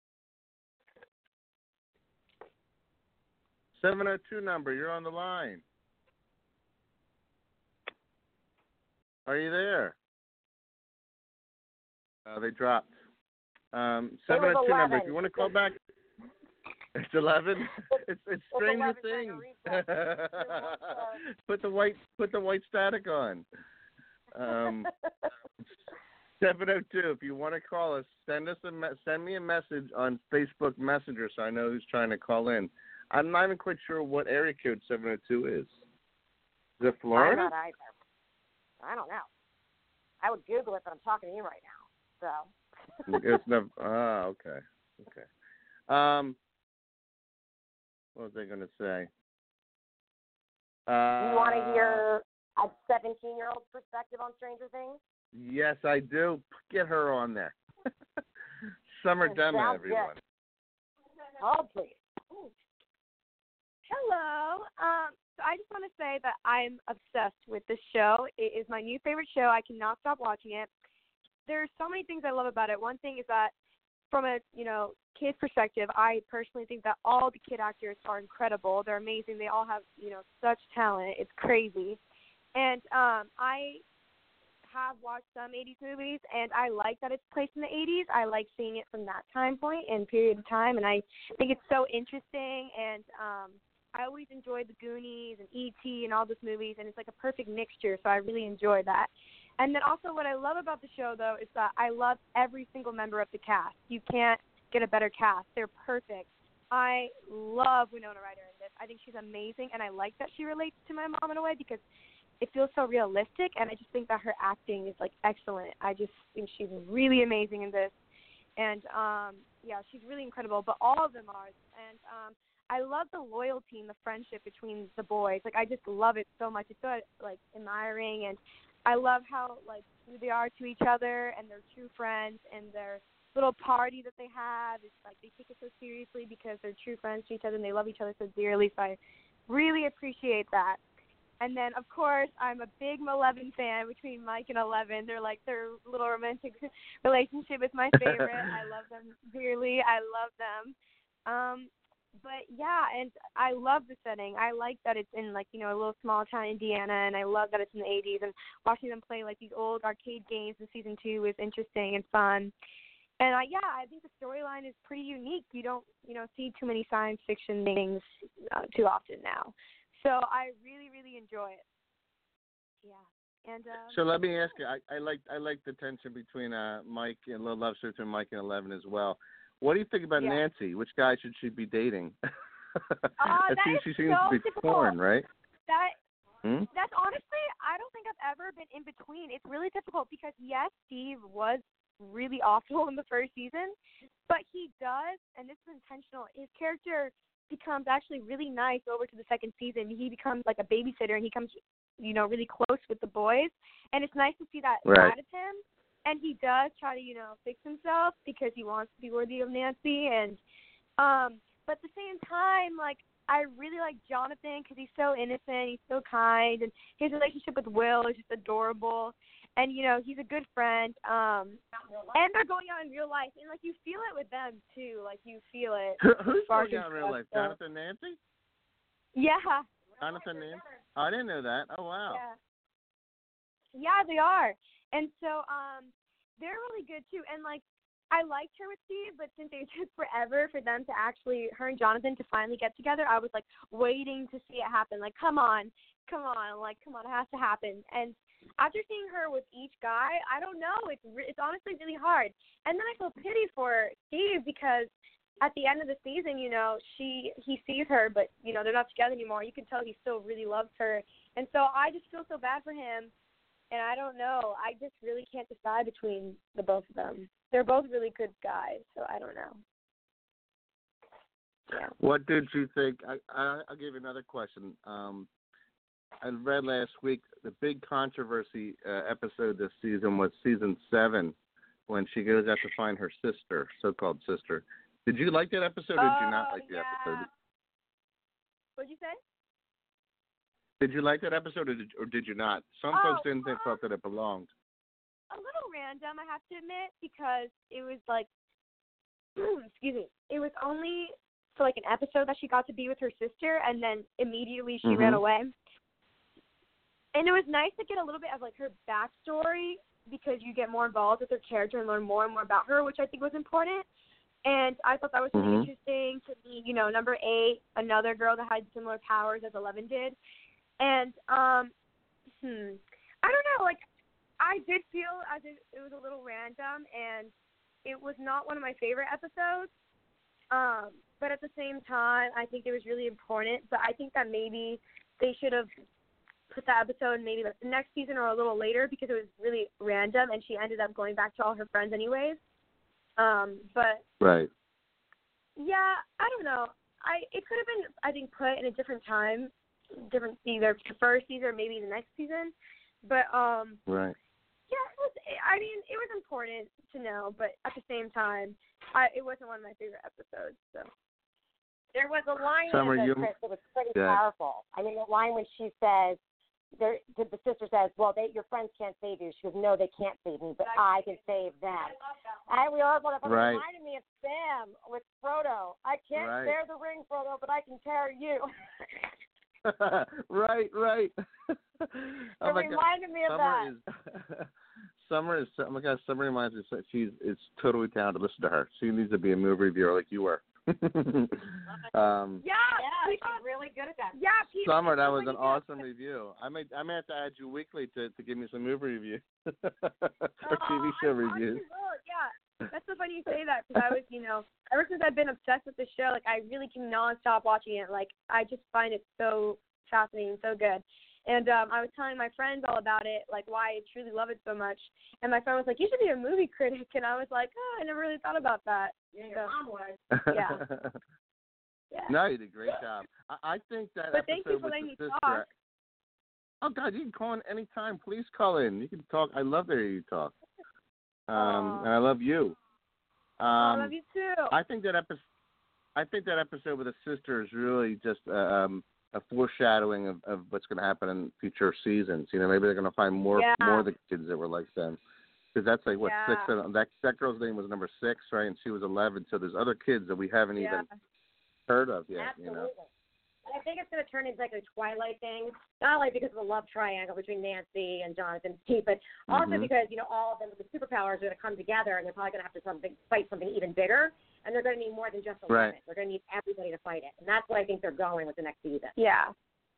702 number, you're on the line. Are you there? They dropped. 702 number. If you want to call back, it's 11. It's Stranger Things. Put the white static on. 702. If you want to call us, send me a message on Facebook Messenger so I know who's trying to call in. I'm not even quite sure what area code 702 is. Is it Florida? I'm not either. I don't know. I would Google it, but I'm talking to you right now. So. It's never. Okay. What was I going to say? You want to hear a 17-year-old's perspective on Stranger Things? Yes, I do. Get her on there. Summer demo, everyone. Oh, please. Hello. So I just want to say that I'm obsessed with this show. It is my new favorite show. I cannot stop watching it. There's so many things I love about it. One thing is that from a, kid's perspective, I personally think that all the kid actors are incredible. They're amazing. They all have, such talent. It's crazy. And I have watched some 80s movies, and I like that it's placed in the 80s. I like seeing it from that time point and period of time, and I think it's so interesting. And I always enjoyed the Goonies and E.T. and all those movies, and it's like a perfect mixture, so I really enjoy that. And then also what I love about the show, though, is that I love every single member of the cast. You can't get a better cast. They're perfect. I love Winona Ryder in this. I think she's amazing, and I like that she relates to my mom in a way because it feels so realistic, and I just think that her acting is, excellent. I just think she's really amazing in this. And, she's really incredible, but all of them are. And I love the loyalty and the friendship between the boys. I just love it so much. It's so, admiring, and I love how, who they are to each other, and they're true friends, and their little party that they have. It's they take it so seriously because they're true friends to each other, and they love each other so dearly, so I really appreciate that. And then, of course, I'm a big Eleven fan between Mike and Eleven. They're their little romantic relationship is my favorite. I love them dearly. I love them. But, yeah, and I love the setting. I like that it's in, a little small town, Indiana, and I love that it's in the 80s. And watching them play, these old arcade games in Season 2 is interesting and fun. And, I think the storyline is pretty unique. You don't, see too many science fiction things too often now. So I really, really enjoy it. Yeah. And so let me ask you, I like the tension between Mike and Little Love Story between Mike and Eleven as well. What do you think about Nancy? Which guy should she be dating? She seems to be torn, right? That's honestly, I don't think I've ever been in between. It's really difficult because, yes, Steve was really awful in the first season, but he does, and this is intentional, his character becomes actually really nice over to the second season. He becomes a babysitter, and he comes, really close with the boys, and it's nice to see that side of him. And he does try to, fix himself because he wants to be worthy of Nancy. And but at the same time, I really like Jonathan because he's so innocent, he's so kind, and his relationship with Will is just adorable. And, he's a good friend. And they're going out in real life. And, you feel it with them, too. You feel it. Who's going out in real life? Jonathan and Nancy? Yeah. Jonathan and Nancy? Oh, I didn't know that. Oh, wow. Yeah, they are. And so they're really good, too. And, I liked her with Steve, but since it took forever for them to actually, her and Jonathan, to finally get together, I was, waiting to see it happen. Come on. Come on, it has to happen. And after seeing her with each guy, I don't know. It's honestly really hard. And then I feel pity for Steve because at the end of the season, he sees her, but, they're not together anymore. You can tell he still really loves her. And so I just feel so bad for him. And I don't know. I just really can't decide between the both of them. They're both really good guys, so I don't know. Yeah. What did you think? I'll give you another question. I read last week the big controversy episode this season was season 7 when she goes out to find her sister, so-called sister. Did you like that episode, or did you not like the episode? What'd you say? Did you like that episode, or did you not? Some folks didn't think felt that it belonged. A little random, I have to admit, because it was like, excuse me, it was only for like an episode that she got to be with her sister, and then immediately she ran away. And it was nice to get a little bit of like her backstory, because you get more involved with her character and learn more and more about her, which I think was important. And I thought that was really interesting to meet, you know, number 8, another girl that had similar powers as 11 did. And I don't know, like I did feel as if it was a little random, and it was not one of my favorite episodes. But at the same time, I think it was really important. But I think that maybe they should have put that episode maybe like the next season or a little later, because it was really random, and she ended up going back to all her friends anyways. But right. Yeah, I don't know. It could have been, I think, put in a different time, either the first season or maybe the next season. But right. Yeah, it was important to know, but at the same time, it wasn't one of my favorite episodes. So there was a line Summer, in it, Chris, that was pretty powerful. I mean, the line when she says, the sister says, "Well, your friends can't save you." She goes, "No, they can't save me, but I can save them." We all thought it reminded me of Sam with Frodo. I can't bear the ring, Frodo, but I can carry you. right. It reminded me of that. Summer reminds me that she's totally talented. Listen to her. She needs to be a movie reviewer like you were. She's really good at that. Yeah, Summer, that was an awesome review. I may have to add you weekly to give me some movie reviews or TV show reviews. Yeah, that's so funny you say that, because I was, ever since I've been obsessed with the show, like I really cannot stop watching it. Like I just find it so fascinating, so good. And I was telling my friends all about it, like why I truly love it so much. And my friend was like, "You should be a movie critic." And I was like, "Oh, I never really thought about that." Yeah, your mom was. Yeah. No, you did a great job. I think that but episode thank you for with letting the me sister. talk. Oh God, you can call in anytime. Please call in. You can talk. I love to hear you talk. And I love you. I love you too. I think that episode with the sister is really just a foreshadowing of what's going to happen in future seasons. Maybe they're going to find more of the kids that were like them. Because that's like, 6? That girl's name was number 6, right? And she was 11. So there's other kids that we haven't even heard of yet. Absolutely. And I think it's going to turn into like a Twilight thing, not only because of the love triangle between Nancy and Jonathan T, but also because, all of them with the superpowers are going to come together, and they're probably going to have to fight something even bigger, and they're going to need more than just a woman. They're going to need everybody to fight it. And that's what I think they're going with the next season. Yeah.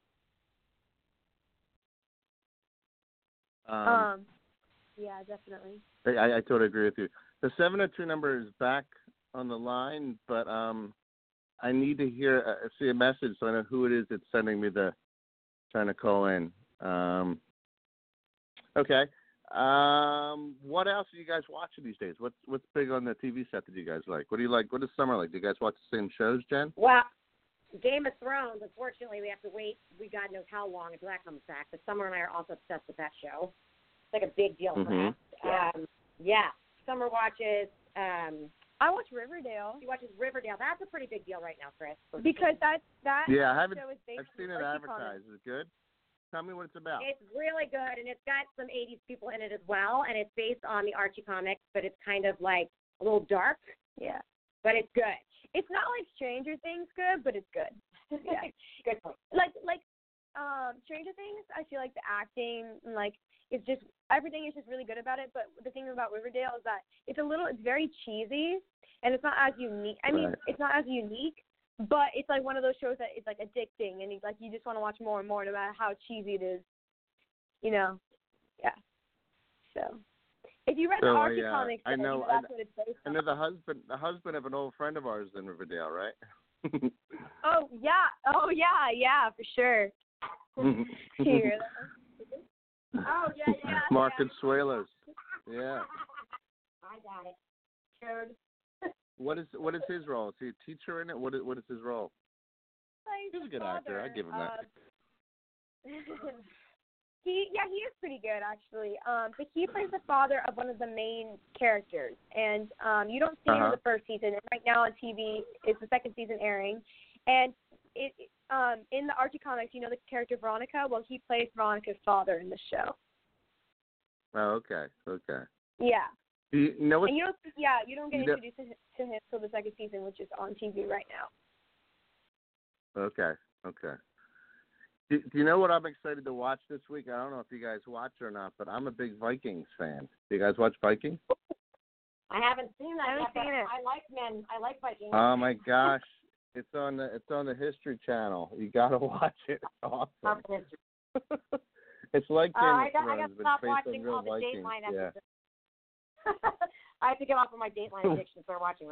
Yeah, definitely. I totally agree with you. The 702 number is back on the line, but I need to see a message so I know who it is that's sending me trying to call in. Okay. What else are you guys watching these days? What's big on the TV set that you guys like? What do you like? What is summer like? Do you guys watch the same shows, Jen? Well, Game of Thrones, unfortunately, we have to wait. God knows how long until that comes back. But Summer and I are also obsessed with that show. It's like a big deal for us. Summer watches. I watch Riverdale. She watches Riverdale. That's a pretty big deal right now, Chris. Because that yeah, I've seen it advertised. advertised. Is it good? Tell me what it's about. It's really good, and it's got some 80s people in it as well, and it's based on the Archie comics, but it's kind of like a little dark. Yeah. But it's good. It's not like Stranger Things good, but it's good. Yeah. Good point. Like Stranger Things, I feel like the acting, like, it's just, everything is just really good about it, but the thing about Riverdale is that it's very cheesy, and it's not as unique. I mean, it's not as unique, but it's like one of those shows that it's like addicting, and it's like you just want to watch more and more no matter how cheesy it is. Yeah. So if you read the Archie comics, I know that's what it's based on. I know the husband of an old friend of ours is in Riverdale, right? Oh yeah, for sure. Here. Oh yeah. Mark Consuelos. Yeah. I got it. Sure. What is his role? Is he a teacher in it? What is his role? He's a good actor. I give him that. He is pretty good actually. But he plays the father of one of the main characters, and you don't see him in the first season. And right now on TV, it's the second season airing, and in the Archie comics, you know the character Veronica. Well, he plays Veronica's father in the show. Oh, okay. Yeah. You know what? And you don't get introduced to him till the second season, which is on TV right now. Okay. Do you know what I'm excited to watch this week? I don't know if you guys watch or not, but I'm a big Vikings fan. Do you guys watch Vikings? I haven't seen that. I haven't seen it. I like Vikings. Oh my gosh, it's on the History Channel. You gotta watch it. It's awesome. It's like Game of Thrones, I got to but stop based watching on real all the Vikings. Dateline Yeah. episodes. I have to get off of my Dateline addiction and start watching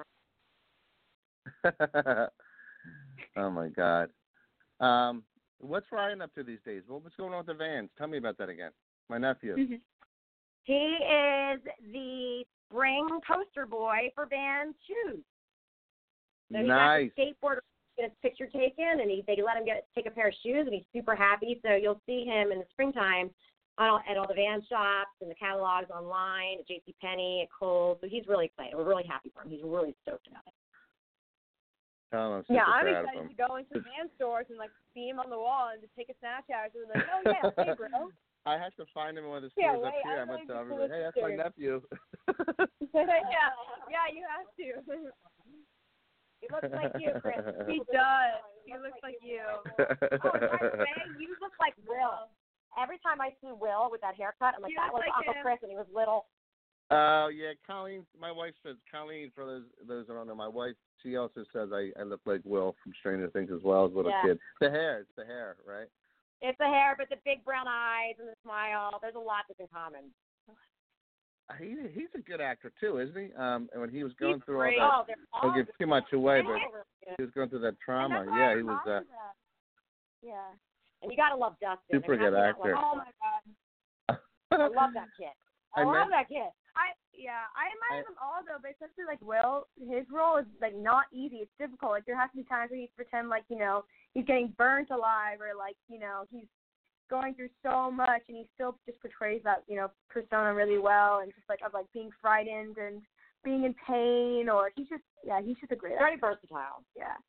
that. Oh my God. What's Ryan up to these days? What's going on with the Vans? Tell me about that again. My nephew. He is the spring poster boy for Vans shoes. So Nice. He got the skateboarder get his picture taken, and they let him take a pair of shoes, and he's super happy. So you'll see him in the springtime at all the Vans shops and the catalogs online at JCPenney, at Kohl's. So he's really excited. We're really happy for him. He's really stoked about it. Oh, I'm excited to go into Vans stores and like see him on the wall and just take a Snapchat and be like, oh yeah, hey bro. I have to find him in one of the stores up here. I went to everybody. Hey, that's my nephew. yeah, you have to. He looks like you, Chris. He does. He looks like you. Oh, by the way, you look like Will. Every time I see Will with that haircut, I'm like, that was Uncle Chris when he was little. Oh, yeah, Colleen, my wife says, Colleen, for those that don't know, my wife, she also says I look like Will from Stranger Things as well as a little kid. It's the hair, right? It's the hair, but the big brown eyes and the smile, there's a lot that's in common. He's a good actor, too, isn't he? And when he was going through great. all that, I don't give too much away, but he was going through that trauma. Yeah, he was. Yeah. And you got to love Dustin. Super good actor. Oh, my God. I love that kid. I love that kid. I admire them all though, but especially like Will, his role is like not easy. It's difficult. Like there has to be times where he pretend like, you know, he's getting burnt alive or like, you know, he's going through so much and he still just portrays that, you know, persona really well and just like of like being frightened and being in pain or he's just a great actor. Very versatile. Yeah.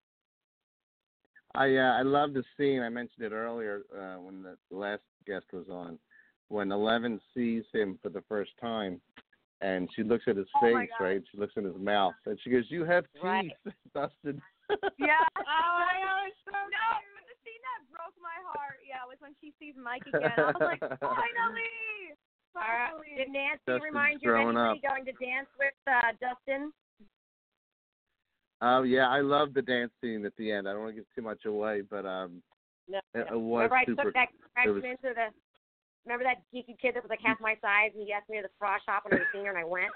I love the scene. I mentioned it earlier when the last guest was on. When Eleven sees him for the first time, and she looks at his face, right? She looks in his mouth, and she goes, "You have teeth, Dustin." Yeah. Oh my gosh. No, the scene that broke my heart, was when she sees Mike again. I was like, finally. Did Nancy Dustin's remind you of anybody going to dance with Dustin? Oh yeah, I love the dance scene at the end. I don't want to give too much away, but it was Remember I super. took that freshman to the. Remember that geeky kid that was like half my size, and he asked me to the bra shop when I was a senior, and I went.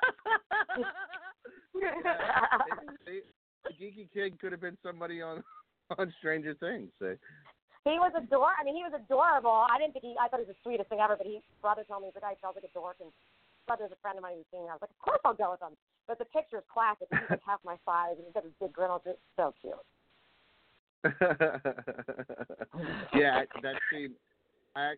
The geeky kid could have been somebody on Stranger Things. He was adorable. I mean, he was adorable. I thought he was the sweetest thing ever. But brother told me the guy felt like a dork, and brother's a friend of mine who was senior. I was like, of course I'll go with him. But the picture's classic. He's like half my size, and he's got his big grin on it. So cute. Yeah, that scene. I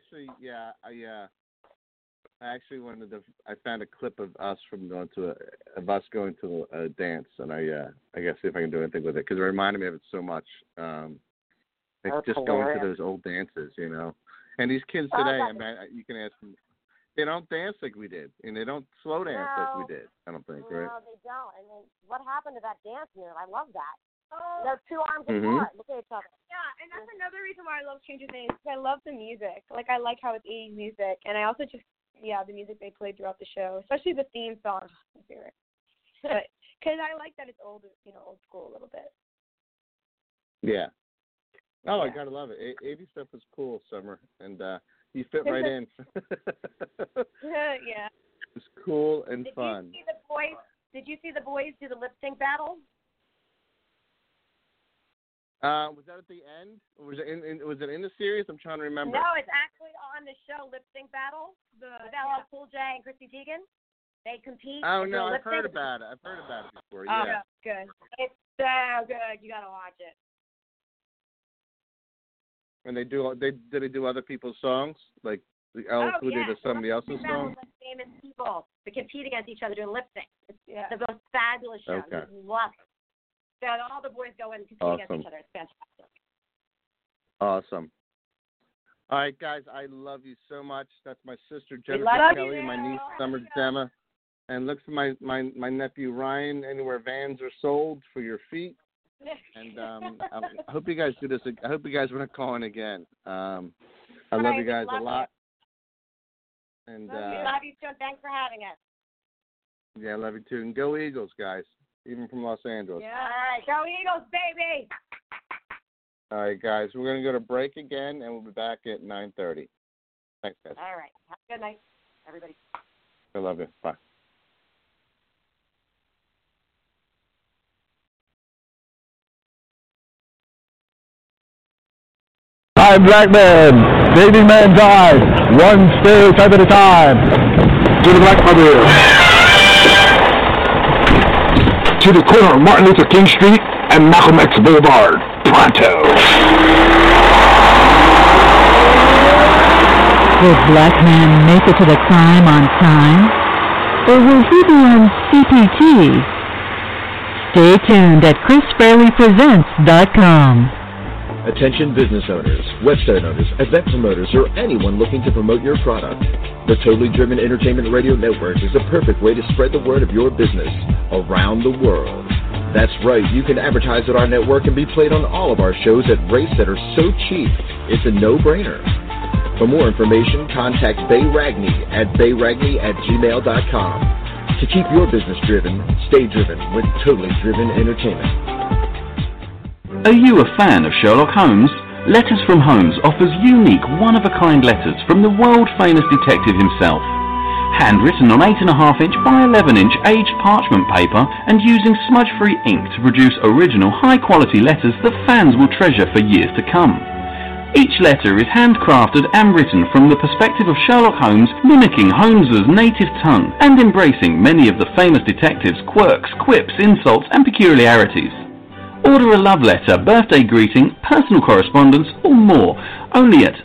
found a clip of us going to a dance, and I gotta see if I can do anything with it because it reminded me of it so much. Like just going to those old dances, you know. And these kids today, I mean, you can ask them. They don't dance like we did, and they don't slow dance like we did. I don't think, right? No, they don't. I mean, what happened to that dance move? I love that. They're two arms apart. Look at each other. Yeah, and that's another reason why I love Stranger Things. I love the music. Like, I like how it's 80s music. And I also just, the music they played throughout the show, especially the theme song, is my favorite. Because I like that it's old school a little bit. Yeah. Oh, I gotta love it. 80s stuff is cool, Summer, and you fit right in. Yeah. It's cool and fun. Did you see the boys do the lip sync battle? Was that at the end? Was it in the series? I'm trying to remember. No, it's actually on the show, Lip Sync Battle. With LL Cool J and Chrissy Teigen. They compete. Oh no, I've heard about it. Before. Yeah. Good. It's so good. You gotta watch it. And they do other people's songs, like included as somebody else's song? With famous people to compete against each other doing lip sync. It's the most fabulous show. Okay. You love it. So all the boys go in and compete against each other. It's fantastic. Awesome. All right, guys, I love you so much. That's my sister Jennifer Kelly, my niece Summer Gemma, and look for my nephew Ryan anywhere vans are sold for your feet. And I hope you guys do this. I hope you guys want to call in again. I love you guys a lot. And love you too. Thanks for having us. Yeah, I love you too. And go Eagles, guys, even from Los Angeles. Yeah, all right, go Eagles, baby. All right, guys, we're going to go to break again, and we'll be back at 9:30. Thanks, guys. All right. Have a good night, everybody. I love you. Bye. I'm Black Man, saving man's eyes, one stereotype at a time. To the Black Mother. To the corner of Martin Luther King Street and Malcolm X Boulevard. Pronto. Will Black Man make it to the crime on time? Or will he be on CPT? Stay tuned at ChrisFairleyPresents.com. Attention business owners, website owners, event promoters, or anyone looking to promote your product. The Totally Driven Entertainment Radio Network is the perfect way to spread the word of your business around the world. That's right, you can advertise at our network and be played on all of our shows at rates that are so cheap, it's a no-brainer. For more information, contact Bay Ragney at bayragney@gmail.com. To keep your business driven, stay driven with Totally Driven Entertainment. Are you a fan of Sherlock Holmes? Letters from Holmes offers unique, one-of-a-kind letters from the world-famous detective himself. Handwritten on 8.5-inch by 11-inch aged parchment paper and using smudge-free ink to produce original, high-quality letters that fans will treasure for years to come. Each letter is handcrafted and written from the perspective of Sherlock Holmes, mimicking Holmes's native tongue and embracing many of the famous detective's quirks, quips, insults, and peculiarities. Order a love letter, birthday greeting, personal correspondence, or more only at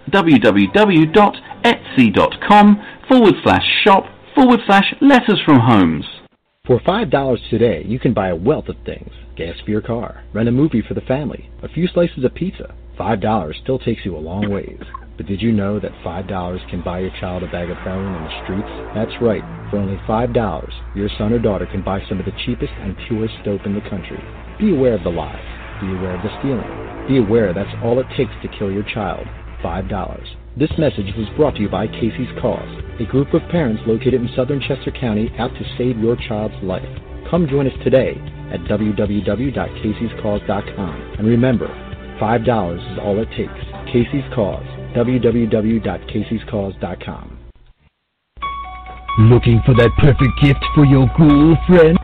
www.etsy.com/shop/letters from Holmes. For $5 today, you can buy a wealth of things. Gas for your car, rent a movie for the family, a few slices of pizza. $5 still takes you a long ways. But did you know that $5 can buy your child a bag of heroin in the streets? That's right. For only $5, your son or daughter can buy some of the cheapest and purest dope in the country. Be aware of the lies. Be aware of the stealing. Be aware that's all it takes to kill your child. $5. This message was brought to you by Casey's Cause, a group of parents located in southern Chester County out to save your child's life. Come join us today at www.caseyscause.com. And remember, $5 is all it takes. Casey's Cause, www.caseyscause.com. Looking for that perfect gift for your ghoul friend?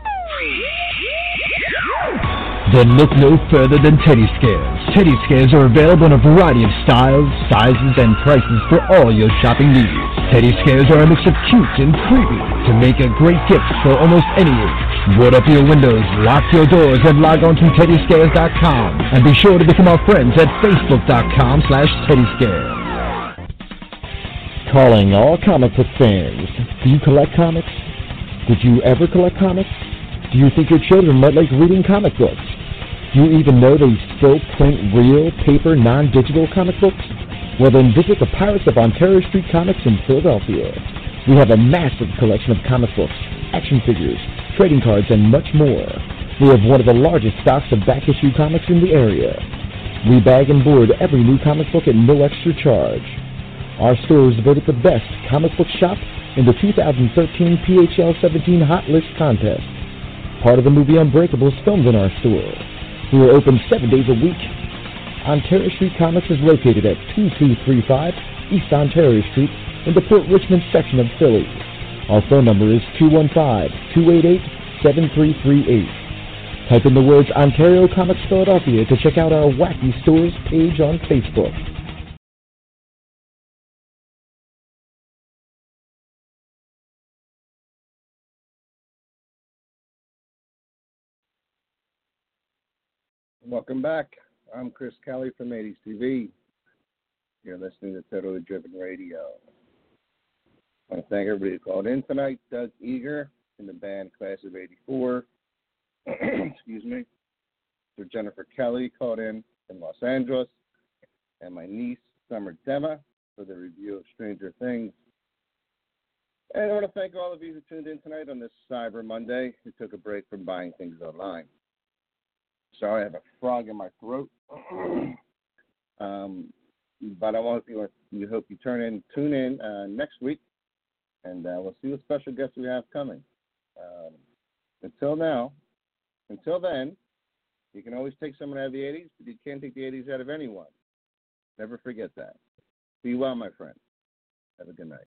Then look no further than Teddy Scares. Teddy Scares are available in a variety of styles, sizes, and prices for all your shopping needs. Teddy Scares are a mix of cute and creepy to make a great gift for almost any age. Board up your windows, lock your doors, and log on to TeddyScares.com. And be sure to become our friends at Facebook.com/TeddyScares. Calling all comic book fans. Do you collect comics? Did you ever collect comics? Do you think your children might like reading comic books? Do you even know they still print real, paper, non-digital comic books? Well, then visit the Pirates of Ontario Street Comics in Philadelphia. We have a massive collection of comic books, action figures, trading cards, and much more. We have one of the largest stocks of back-issue comics in the area. We bag and board every new comic book at no extra charge. Our store is voted the best comic book shop in the 2013 PHL 17 Hot List contest. Part of the movie Unbreakable is filmed in our store. We are open 7 days a week. Ontario Street Comics is located at 2235 East Ontario Street in the Port Richmond section of Philly. Our phone number is 215-288-7338. Type in the words Ontario Comics Philadelphia to check out our Wacky Stores page on Facebook. Welcome back. I'm Chris Kelly from 80s TV. You're listening to Totally Driven Radio. I want to thank everybody who called in tonight. Doug Eager in the band Class of 84. Excuse me. Sir Jennifer Kelly called in Los Angeles. And my niece, Summer Dema, for the review of Stranger Things. And I want to thank all of you who tuned in tonight on this Cyber Monday who took a break from buying things online. Sorry, I have a frog in my throat. But I want you hope you tune in next week, and we'll see what special guests we have coming. Until then, you can always take someone out of the 80s, but you can't take the 80s out of anyone. Never forget that. Be well, my friend. Have a good night.